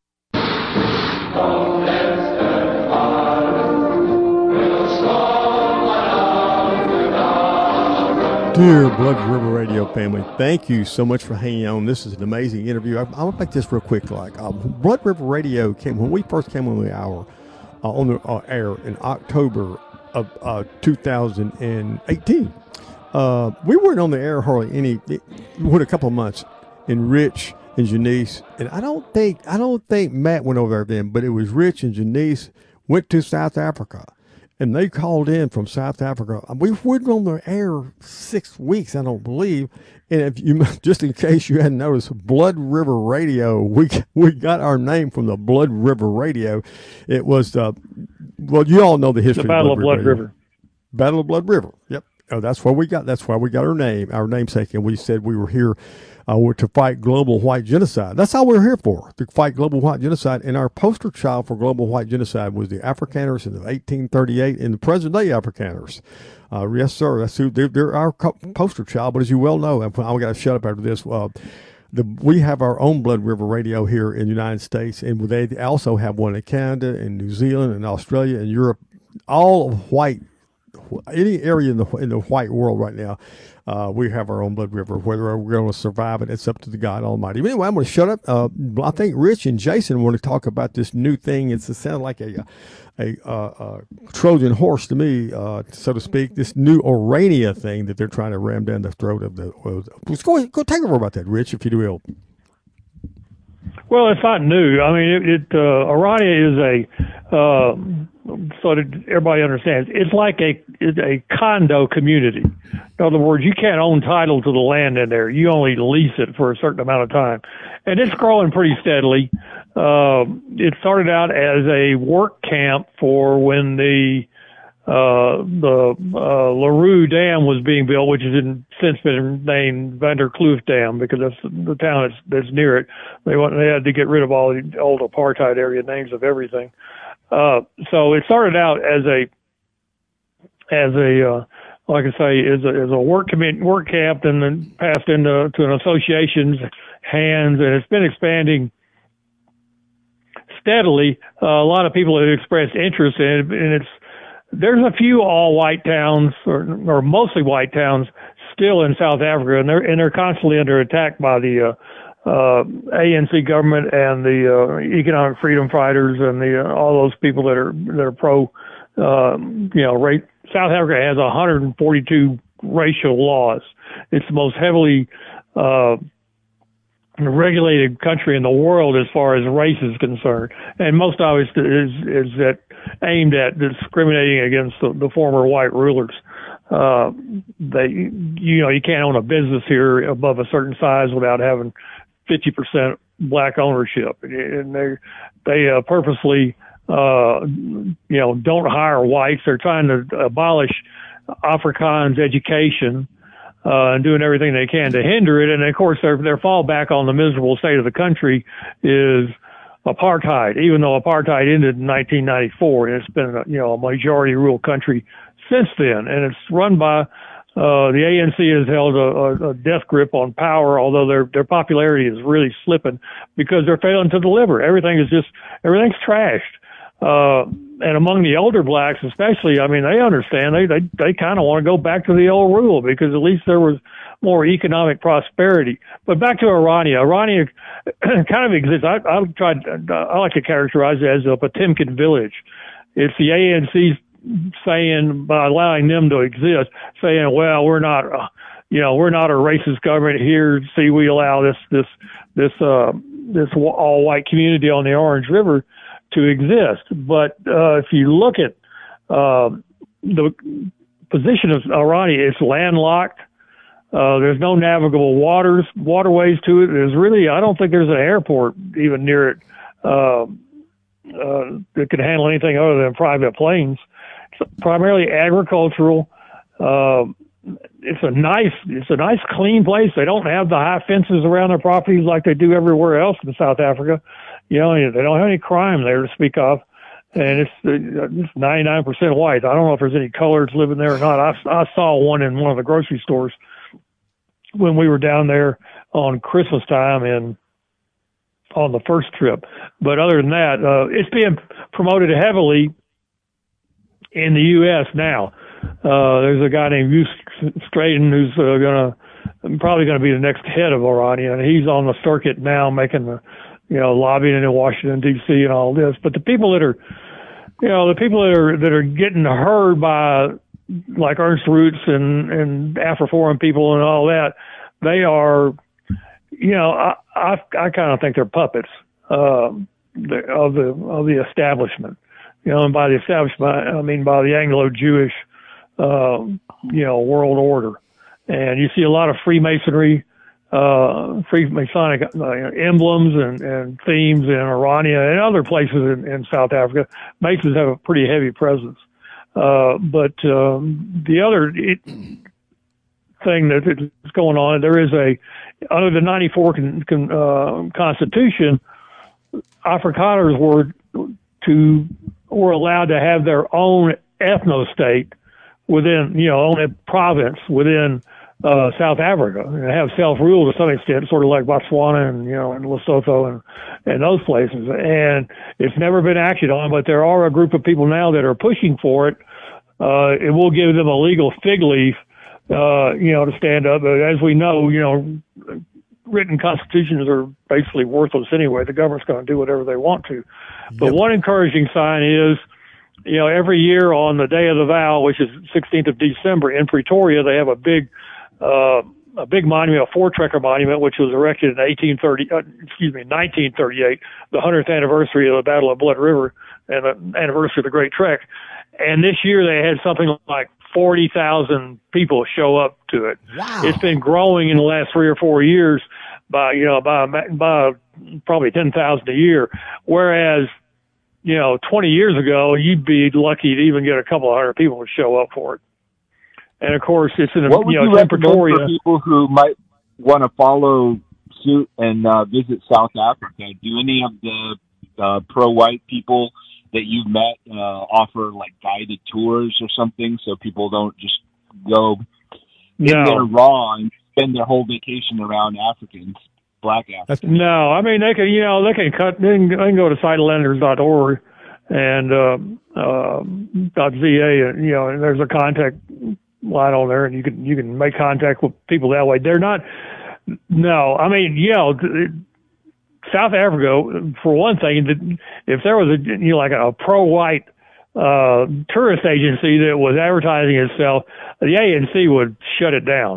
Dear Blood River Radio family, thank you so much for hanging on. This is an amazing interview. I, I'm going to make this real quick. Like uh, Blood River Radio came when we first came on the hour uh, on the uh, air in October of uh, two thousand eighteen. Uh, we weren't on the air hardly any, what, a couple of months. And Rich and Janice, and I don't think I don't think Matt went over there then, but it was Rich and Janice went to South Africa. And they called in from South Africa. We weren't on the air six weeks, I don't believe. And if you, just in case you hadn't noticed, Blood River Radio, we we got our name from the Blood River Radio. It was, uh, well, you all know the history. The Battle of Blood, of Blood River. River. Battle of Blood River. Yep. Oh, that's where we got. That's why we got our name, our namesake, and we said we were here. Uh, we're to fight global white genocide. That's all we're here for, to fight global white genocide. And our poster child for global white genocide was the Afrikaners in eighteen thirty-eight and the present-day Afrikaners. Uh, yes, sir. That's who they're, they're our co- poster child. But as you well know, I got to shut up after this. Uh, the, we have our own Blood River Radio here in the United States, and they also have one in Canada and New Zealand and Australia and Europe, all of white. Any area in the in the white world right now, uh, we have our own Blood River. Whether we're going to survive it, it's up to the God Almighty. But anyway, I'm going to shut up. Uh, I think Rich and Jason want to talk about this new thing. It's, it sounds like a a, a, a Trojan horse to me, uh, so to speak. This new Orania thing that they're trying to ram down the throat of the. Of the go go take over about that, Rich, if you will. Well, it's not new. I mean, it, it uh, Orania is a, uh, so that everybody understands, it's like a it's a condo community. In other words, you can't own title to the land in there. You only lease it for a certain amount of time. And it's growing pretty steadily. Uh, it started out as a work camp for when the uh, the uh, LaRue Dam was being built, which has in, since been named Vanderkloof Dam because that's the town that's, that's near it. They want, they had to get rid of all the old apartheid area names of everything. Uh, so it started out as a as a uh, like I say, as a, as a work commit, work camp, and then passed into to an association's hands, and it's been expanding steadily. Uh, a lot of people have expressed interest in it, and it's there's a few all white towns, or, or mostly white towns, still in South Africa, and they're and they're constantly under attack by the uh, uh, A N C government and the uh, economic freedom fighters and the uh, all those people that are that are pro. Uh, you know, ra- South Africa has one hundred forty-two racial laws. It's the most heavily uh, regulated country in the world as far as race is concerned, and most of it is is that aimed at discriminating against the, the former white rulers. Uh, they, you know, you can't own a business here above a certain size without having fifty percent black ownership, and they they uh, purposely. Uh, you know, don't hire whites. They're trying to abolish Afrikaans education, uh, and doing everything they can to hinder it. And of course, their, their fallback on the miserable state of the country is apartheid, even though apartheid ended in nineteen ninety-four. And it's been, a, you know, a majority rule country since then. And it's run by, uh, the A N C has held a, a, a death grip on power, although their, their popularity is really slipping because they're failing to deliver. Everything is just, everything's trashed. Uh, and among the older blacks, especially, I mean, they understand. They they, they kind of want to go back to the old rule because at least there was more economic prosperity. But back to Orania. Orania kind of exists. I, I've tried. I like to characterize it as a Potemkin village. It's the A N C saying, by allowing them to exist, saying, "Well, we're not, uh, you know, we're not a racist government here. See, we allow this this this uh, this all white community on the Orange River to exist." But uh, if you look at uh, the position of Orania, it's landlocked. Uh, there's no navigable waters, waterways to it. There's really, I don't think there's an airport even near it. uh, uh, that could handle anything other than private planes. It's primarily agricultural. Uh, it's a nice, it's a nice clean place. They don't have the high fences around their properties like they do everywhere else in South Africa. You know, they don't have any crime there to speak of. And it's, it's ninety-nine percent white. I don't know if there's any coloreds living there or not. I, I saw one in one of the grocery stores when we were down there on Christmas time and on the first trip. But other than that, uh, it's being promoted heavily in the U S now. Uh, there's a guy named Hugh Straden who's uh, gonna probably going to be the next head of Orania, and he's on the circuit now making the, you know, lobbying in Washington D C and all this. But the people that are, you know, the people that are that are getting heard by like Ernst Roots and and Afroforum people and all that, they are, you know, I I, I kind of think they're puppets uh, the, of the of the establishment. You know, and by the establishment, I mean by the Anglo-Jewish, uh, you know, world order. And you see a lot of Freemasonry, uh, Freemasonic uh, emblems and, and themes in Orania and other places in, in South Africa. Masons have a pretty heavy presence. Uh, but um, the other it, thing that is going on, there is a, under the ninety-four con, con, uh, Constitution, Afrikaners were to were allowed to have their own ethno-state within, you know, own a province within uh, South Africa and have self-rule to some extent, sort of like Botswana and, you know, and Lesotho and, and those places. And it's never been acted on, but there are a group of people now that are pushing for it. Uh, it will give them a legal fig leaf, uh, you know, to stand up. But as we know, you know, written constitutions are basically worthless anyway. The government's going to do whatever they want to. But yep. One encouraging sign is, you know, every year on the day of the vow, which is sixteenth of December in Pretoria, they have a big, uh, a big monument, a Voortrekker monument, which was erected in eighteen thirty, uh, excuse me, nineteen thirty-eight, the hundredth anniversary of the Battle of Blood River and the anniversary of the Great Trek. And this year they had something like forty thousand people show up to it. Wow. It's been growing in the last three or four years by, you know, by, by probably ten thousand a year. Whereas, you know, twenty years ago, you'd be lucky to even get a couple of hundred people to show up for it. And of course, it's in, a, what would you know, you it's in recommend Pretoria. For people who might want to follow suit and uh, visit South Africa? Do any of the uh, pro-white people that you've met uh, offer like guided tours or something, so people don't just go in No. there raw and spend their whole vacation around Africans, black Africans? No, I mean, they can, you know, they can cut, they can, they can go to sightlenders dot org and, uh, uh, .za, and, you know, and there's a contact line on there and you can, you can make contact with people that way. They're not, no, I mean, you know, South Africa, for one thing, if there was a, you know, like a pro-white, uh, tourist agency that was advertising itself, the A N C would shut it down.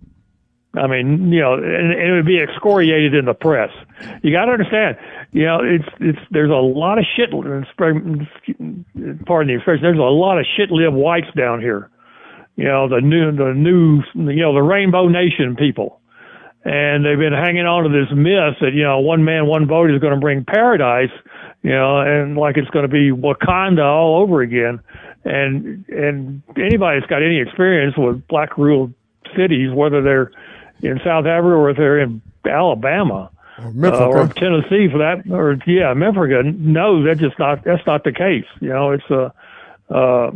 I mean, you know, and, and it would be excoriated in the press. You got to understand, you know, it's it's there's a lot of shit. Pardon the expression. There's a lot of shit-lib whites down here. You know, the new the new you know the Rainbow Nation people, and they've been hanging on to this myth that, you know, one man, one vote is going to bring paradise. You know, and like it's going to be Wakanda all over again. And and anybody that's got any experience with black ruled cities, whether they're in South Africa or if they're in Alabama or, uh, or Tennessee for that, or yeah, Memphis, no, that's just not that's not the case. You know, it's a uh,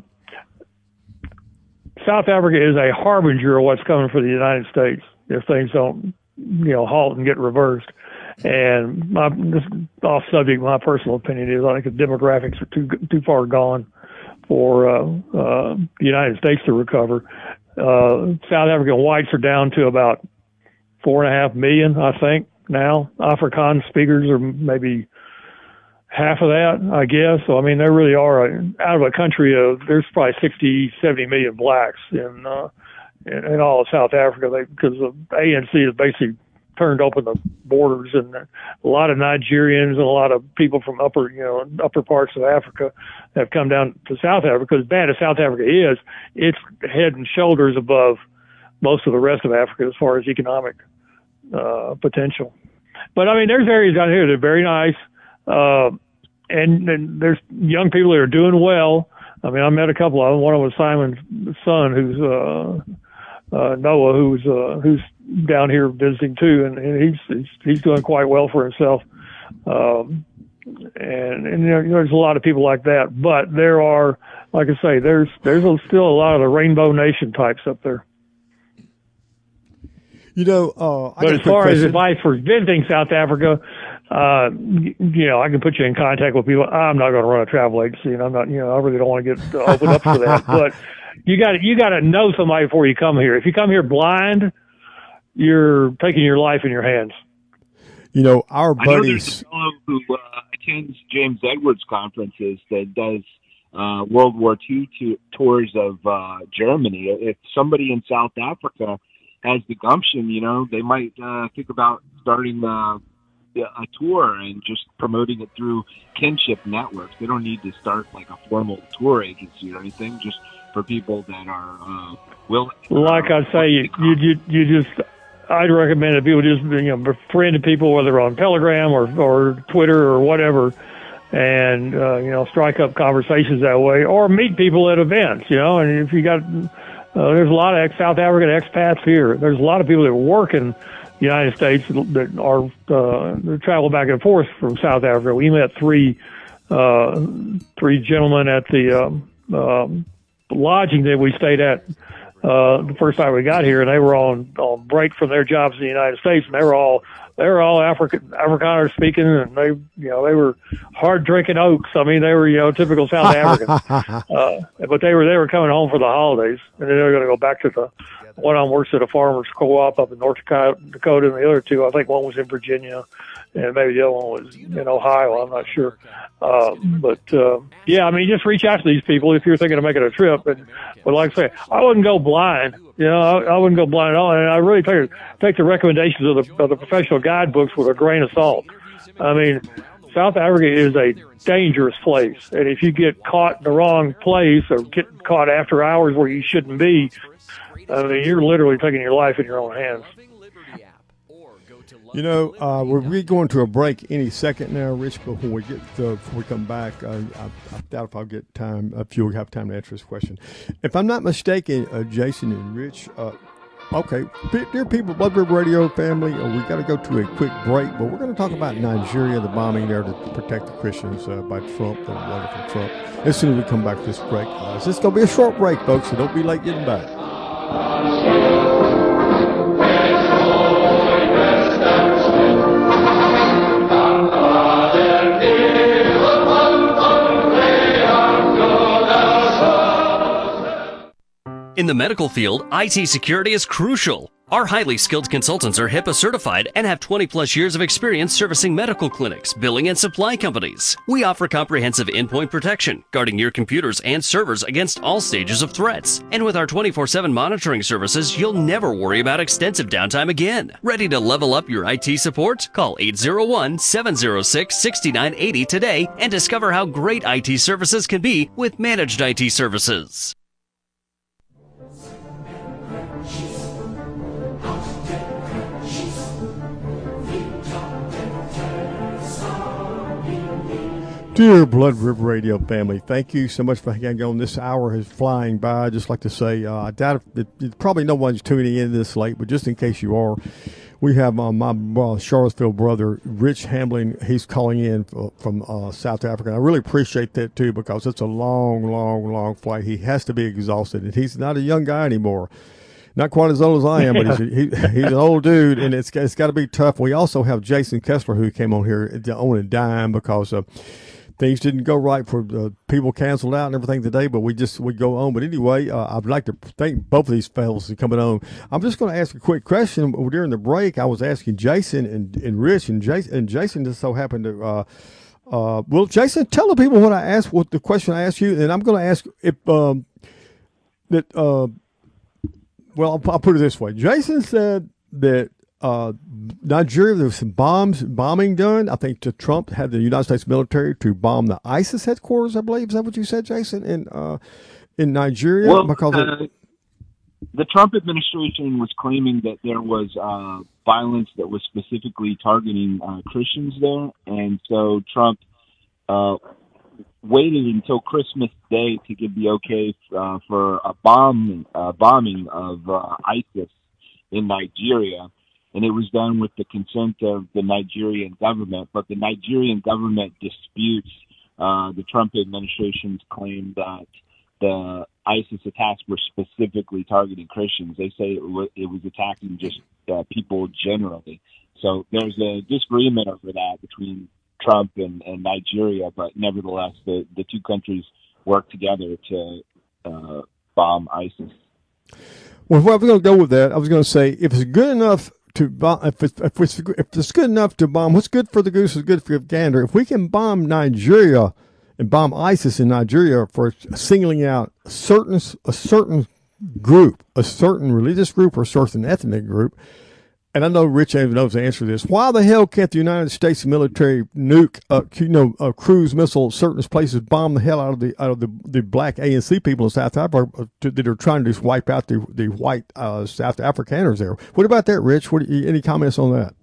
South Africa is a harbinger of what's coming for the United States if things don't, you know, halt and get reversed. And my this off subject, my personal opinion is I think the demographics are too too far gone for uh, uh, the United States to recover. Uh, South African whites are down to about four and a half million, I think, now. Afrikaans speakers are maybe half of that, I guess. So, I mean, there really are, a, out of a country of, there's probably sixty, seventy million blacks in, uh, in, in all of South Africa, because the A N C has basically turned open the borders, and a lot of Nigerians and a lot of people from upper, you know, upper parts of Africa have come down to South Africa. Because as bad as South Africa is, it's head and shoulders above most of the rest of Africa as far as economic uh, potential. But I mean, there's areas down here that are very nice. uh, and, and there's young people that are doing well. I mean, I met a couple of them. One of them was Simon's son, who's uh, uh, Noah, who's uh, who's down here visiting too, and, and he's, he's he's doing quite well for himself. Um, and and you know, there's a lot of people like that, but there are, like I say, there's there's still a lot of the Rainbow Nation types up there. You know, uh, I but as far as advice for visiting South Africa, uh, you know, I can put you in contact with people. I'm not going to run a travel agency, and I'm not, you know, I really don't want to get uh, opened up for that. But you got you got to know somebody before you come here. If you come here blind, you're taking your life in your hands. You know, our buddies. I know there's a fellow who uh, attends James Edwards conferences that does uh, World War Two to, tours of uh, Germany. If somebody in South Africa has the gumption, you know, they might uh, think about starting uh, a tour and just promoting it through kinship networks. They don't need to start like a formal tour agency or anything, just for people that are uh, willing. Like I say, you, you, you, you just, I'd recommend that people just, you know, befriend people, whether on Telegram or, or Twitter or whatever, and, uh, you know, strike up conversations that way, or meet people at events, you know, and if you got, Uh, there's a lot of ex- South African expats here. There's a lot of people that work in the United States that are uh, that travel back and forth from South Africa. We met three uh, three gentlemen at the um, um, lodging that we stayed at uh, the first time we got here, and they were on, on break from their jobs in the United States, and they were all they were all African Afrikaner speaking, and they you know they were hard drinking oaks. I mean, they were you know typical South Africans, uh, but they were they were coming home for the holidays, and then they were going to go back to the one of them works at a farmer's co-op up in North Dakota, and the other two, I think one was in Virginia, and maybe the other one was in Ohio. I'm not sure, uh, but uh, yeah, I mean, just reach out to these people if you're thinking of making a trip. And but like I say, I wouldn't go blind. You know, I, I wouldn't go blind at all, and I really take take the recommendations of the of the professional guidebooks with a grain of salt. I mean, South Africa is a dangerous place, and if you get caught in the wrong place or get caught after hours where you shouldn't be, I mean, you're literally taking your life in your own hands. You know, uh, we're we going to a break any second now, Rich. But when we get to, before we come back, uh, I, I doubt if I'll get time. If you'll have time to answer this question, if I'm not mistaken, uh, Jason and Rich. Uh, okay, dear people, Blood River Radio family, uh, we got to go to a quick break. But we're going to talk about Nigeria, the bombing there to protect the Christians uh, by Trump, the wonderful Trump. As soon as we come back to this break, uh, it's just going to be a short break, folks. So don't be late getting back. In the medical field, I T security is crucial. Our highly skilled consultants are HIPAA certified and have twenty plus years of experience servicing medical clinics, billing, and supply companies. We offer comprehensive endpoint protection, guarding your computers and servers against all stages of threats. And with our twenty-four seven monitoring services, you'll never worry about extensive downtime again. Ready to level up your I T support? Call eight zero one, seven zero six, six nine eight zero today and discover how great I T services can be with managed I T services. Dear Blood River Radio family, thank you so much for hanging on. This hour is flying by. I'd just like to say, uh, I doubt if, it, probably no one's tuning in this late, but just in case you are, we have uh, my uh, Charlottesville brother, Rich Hambling. He's calling in from uh, South Africa. And I really appreciate that, too, because it's a long, long, long flight. He has to be exhausted, and he's not a young guy anymore. Not quite as old as I am, but he's, he, he's an old dude, and it's, it's got to be tough. We also have Jason Kessler, who came on here on a dime because uh, things didn't go right for uh, people canceled out and everything today, but we just we go on. But anyway, uh, I'd like to thank both of these fellows for coming on. I'm just going to ask a quick question. During the break, I was asking Jason and, and Rich, and Jason, and Jason just so happened to uh, uh, well, Jason, tell the people what I asked, what the question I asked you, and I'm going to ask if um, that. Uh, Well, I'll, I'll put it this way. Jason said that uh, Nigeria, there was some bombs, bombing done. I think to Trump had the United States military to bomb the ISIS headquarters, I believe. Is that what you said, Jason, in uh, in Nigeria? Well, because uh, the Trump administration was claiming that there was uh, violence that was specifically targeting uh, Christians there, and so Trump uh, waited until Christmas Day to give the okay uh, for a bomb uh, bombing of uh, ISIS in Nigeria, and it was done with the consent of the Nigerian government. But the Nigerian government disputes uh, the Trump administration's claim that the ISIS attacks were specifically targeting Christians. They say it was, it was attacking just uh, people generally. So there's a disagreement over that between Trump and, and Nigeria, but nevertheless, the, the two countries work together to uh, bomb ISIS. Well, if I was going to go with that, I was going to say if it's good enough to bomb, if it's, if it's if it's good enough to bomb, what's good for the goose is good for the gander. If we can bomb Nigeria and bomb ISIS in Nigeria for singling out a certain a certain group, a certain religious group or a certain ethnic group, and I know Rich James knows the answer to this. Why the hell can't the United States military nuke, uh, you know, uh, cruise missile certain places, bomb the hell out of the out of the, the black A N C people in South Africa that are trying to just wipe out the the white uh, South Afrikaners there? What about that, Rich? What any comments on that?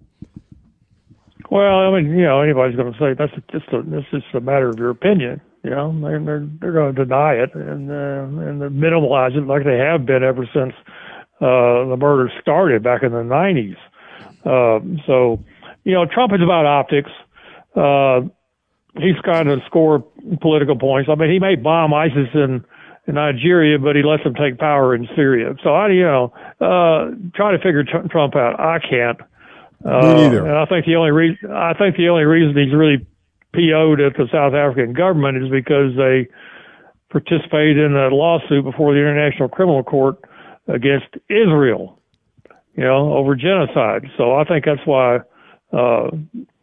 Well, I mean, you know, anybody's going to say that's just a that's just a matter of your opinion. You know, they're they're, they're going to deny it and uh, and minimize it like they have been ever since uh, the murder started back in the nineties. Uh, so, you know, Trump is about optics. Uh, he's trying to score political points. I mean, he may bomb ISIS in, in Nigeria, but he lets them take power in Syria. So I, you know, uh, try to figure t- Trump out. I can't. Uh, Me neither. And I think the only reason I think the only reason he's really P O'd at the South African government is because they participated in a lawsuit before the International Criminal Court against Israel, you know, over genocide. So I think that's why. Uh,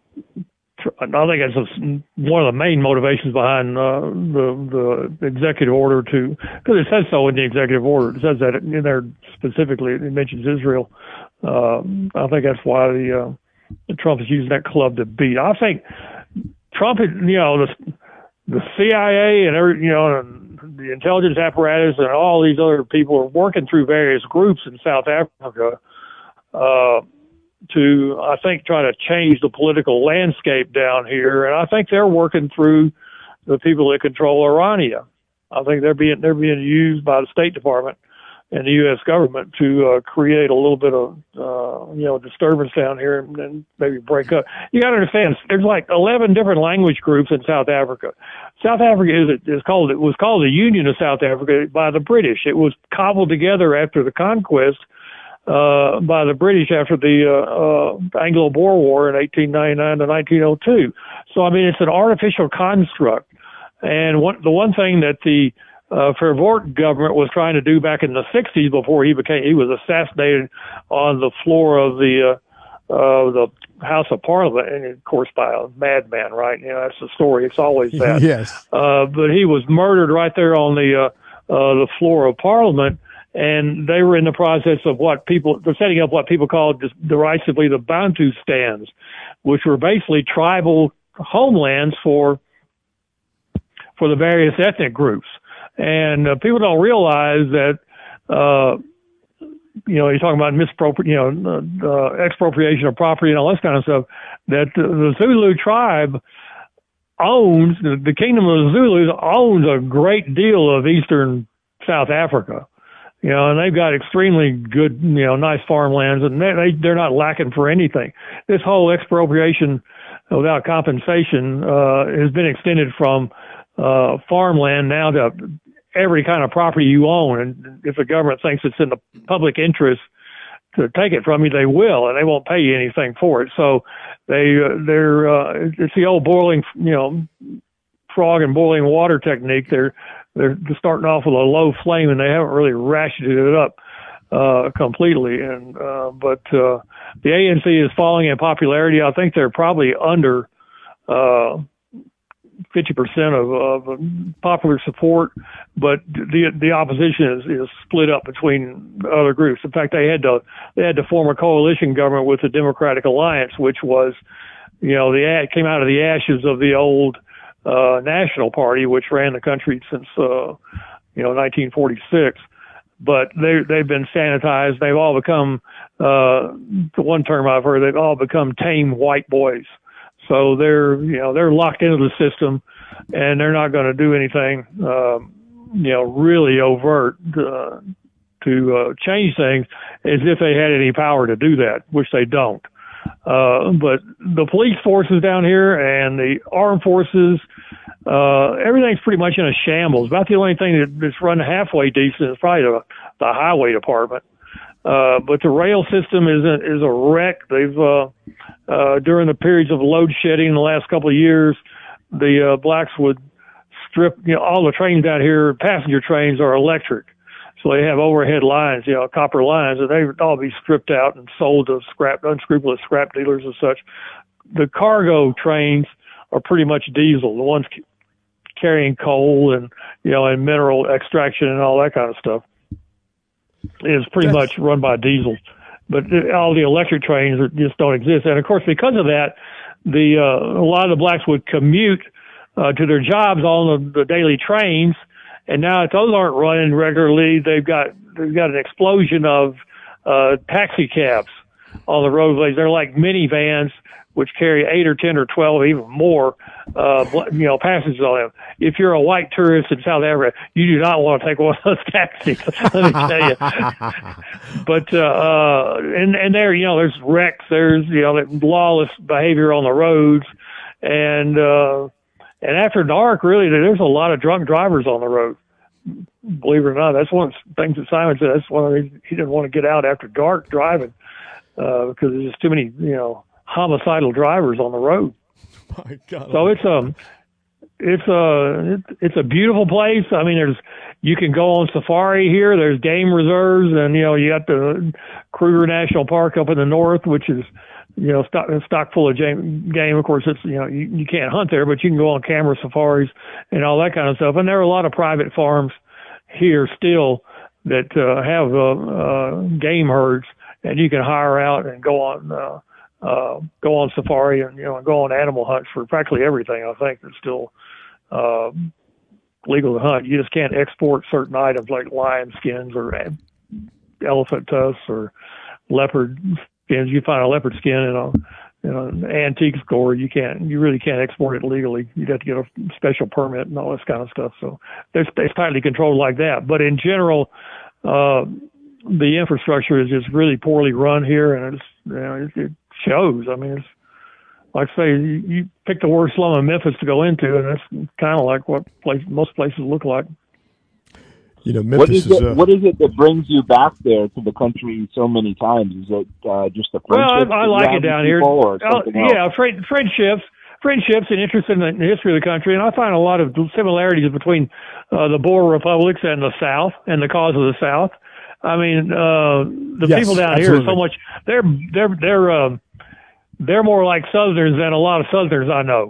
I think that's one of the main motivations behind uh, the the executive order to, because it says so in the executive order. It says that in there specifically. It mentions Israel. Uh, I think that's why the, uh, Trump is using that club to beat. I think Trump, you know, the the C I A and every, you know, the intelligence apparatus and all these other people are working through various groups in South Africa uh, to, I think, try to change the political landscape down here. And I think they're working through the people that control Orania. I think they're being they're being used by the State Department and the U S government to uh, create a little bit of, uh, you know, disturbance down here and then maybe break up. You got to understand, there's like eleven different language groups in South Africa. South Africa is, is called, it was called the Union of South Africa by the British. It was cobbled together after the conquest uh, by the British after the uh, uh, Anglo-Boer War in eighteen ninety-nine to nineteen oh two. So, I mean, it's an artificial construct. And one, the one thing that the Uh, Verwoerd government was trying to do back in the sixties before he became, he was assassinated on the floor of the, uh, uh, the House of Parliament, and of course by a madman, right? You know, that's the story. It's always that. Yes. Uh, but he was murdered right there on the, uh, uh, the floor of Parliament, and they were in the process of what people, they're setting up what people called derisively the Bantu stands, which were basically tribal homelands for, for the various ethnic groups. And uh, people don't realize that, uh, you know, you're talking about mispropri- you know, uh, uh, expropriation of property and all this kind of stuff, that uh, the Zulu tribe owns, the, the Kingdom of the Zulus owns a great deal of eastern South Africa. You know, and they've got extremely good, you know, nice farmlands, and they, they, they're not lacking for anything. This whole expropriation without compensation uh, has been extended from uh, farmland now to every kind of property you own. And if the government thinks it's in the public interest to take it from you, they will, and they won't pay you anything for it. So they, uh, they're, uh, it's the old boiling, you know, frog and boiling water technique. They're, they're starting off with a low flame, and they haven't really ratcheted it up, uh, completely. And, uh, but, uh, the A N C is falling in popularity. I think they're probably under, uh, fifty percent of, of popular support, but the the opposition is, is split up between other groups. In fact, they had to they had to form a coalition government with the Democratic Alliance, which was, you know, the came out of the ashes of the old uh, National Party, which ran the country since uh, you know nineteen forty-six. but they they've been sanitized. They've all become uh, the one term I've heard. They've all become tame white boys. So they're you know they're locked into the system, and they're not going to do anything um, you know really overt uh, to uh, change things as if they had any power to do that, which they don't. Uh, but the police forces down here and the armed forces, uh, everything's pretty much in a shambles. About the only thing that, that's run halfway decent is probably the, the highway department. Uh, but the rail system is a, is a wreck. They've, uh, uh, during the periods of load shedding in the last couple of years, the, uh, blacks would strip, you know, all the trains down here, passenger trains are electric. So they have overhead lines, you know, copper lines, and they would all be stripped out and sold to scrap, unscrupulous scrap dealers and such. The cargo trains are pretty much diesel, the ones carrying coal and, you know, and mineral extraction and all that kind of stuff is pretty That's... much run by diesel. But all the electric trains just don't exist. And of course, because of that, the, uh, a lot of the blacks would commute, uh, to their jobs on the, the daily trains. And now if those aren't running regularly, they've got they've got an explosion of uh, taxi cabs on the roadways. They're like minivans, which carry eight or ten or twelve, even more, uh, you know, passengers on them. If you're a white tourist in South Africa, you do not want to take one of those taxis. Let me tell you. But uh, uh, and and there, you know, there's wrecks. There's you know, lawless behavior on the roads, and. Uh, And after dark, really, there's a lot of drunk drivers on the road. Believe it or not, that's one of the things that Simon said. That's one of the reasons he didn't want to get out after dark driving uh, because there's just too many, you know, homicidal drivers on the road. My God. So it's um, it's a it's a beautiful place. I mean, there's you can go on safari here. There's game reserves, and you know, you got the Kruger National Park up in the north, which is. You know, stock, stock full of game, game. Of course, it's, you know, you, you can't hunt there, but you can go on camera safaris and all that kind of stuff. And there are a lot of private farms here still that uh, have uh, uh, game herds, and you can hire out and go on, uh, uh, go on safari and, you know, go on animal hunts for practically everything. I think that's still uh, legal to hunt. You just can't export certain items like lion skins or elephant tusks or leopard skins. You find a leopard skin in a, in an antique store, you can't, you really can't export it legally. You'd have to get a special permit and all this kind of stuff. So it's, it's tightly controlled like that. But in general, uh, the infrastructure is just really poorly run here, and it's, you know, it, it shows. I mean, it's like I say, you, you pick the worst slum in Memphis to go into, and that's kind of like what place, most places look like. You know, Memphis what is, is it, uh, what is it that brings you back there to the country so many times? Is it uh, just the friendships? Well, I, I like it down here. Or uh, yeah, friend, friendships, friendships, and interest in the, in the history of the country. And I find a lot of similarities between uh, the Boer republics and the South and the cause of the South. I mean, uh, the yes, people down absolutely. here are so much. They're they're they're uh, they're more like Southerners than a lot of Southerners I know.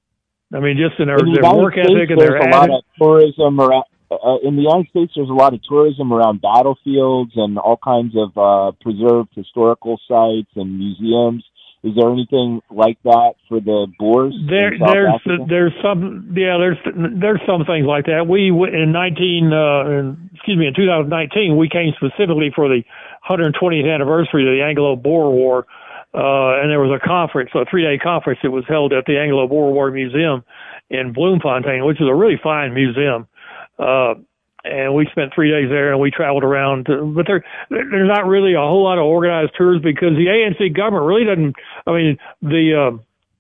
I mean, just in their, in the their work States, ethic and their there's a lot of tourism around. Uh, in the United States, there's a lot of tourism around battlefields and all kinds of uh, preserved historical sites and museums. Is there anything like that for the Boers? There, in South there's Africa? there's some yeah there's there's some things like that. We in nineteen uh, in, excuse me in two thousand nineteen we came specifically for the one hundred twentieth anniversary of the Anglo-Boer War, uh, and there was a conference, a three day conference that was held at the Anglo-Boer War Museum in Bloemfontein, which is a really fine museum. Uh, and we spent three days there, and we traveled around. To, but there, there's not really a whole lot of organized tours because the A N C government really doesn't. I mean, the uh,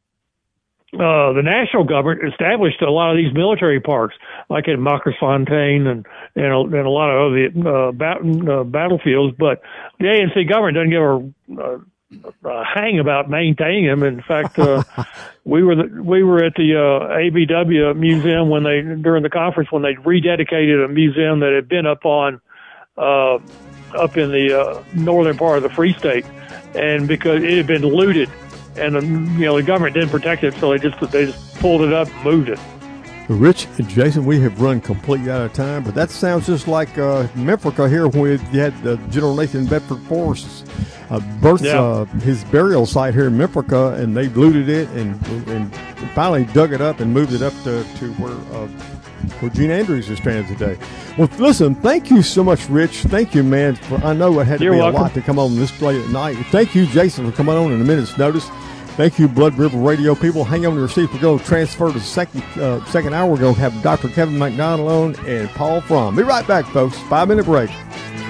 uh, the national government established a lot of these military parks, like at Makkersfontein and and a, and a lot of other uh, bat, uh, battlefields. But the A N C government doesn't give a, a Uh, hang about maintaining them. In fact, uh, we were the, we were at the uh, A B W museum when they during the conference when they rededicated a museum that had been up on uh, up in the uh, northern part of the Free State, and because it had been looted, and the, you know the government didn't protect it, so they just they just pulled it up and moved it. Rich and Jason, we have run completely out of time, but that sounds just like uh, Memphis here when you had uh, General Nathan Bedford Forrest's uh, birth, yeah. uh, his burial site here in Memphis, and they looted it and and finally dug it up and moved it up to, to where uh, where Gene Andrews is stranded today. Well, listen, thank you so much, Rich. Thank you, man. For, I know it had to You're be welcome. a lot to come on this late at night. Thank you, Jason, for coming on in a minute's notice. Thank you, Blood River Radio people. Hang on to your seats. We're going to transfer to the second, uh, second hour. We're going to have Doctor Kevin McDonald on and Paul Fromm. Be right back, folks. Five-minute break.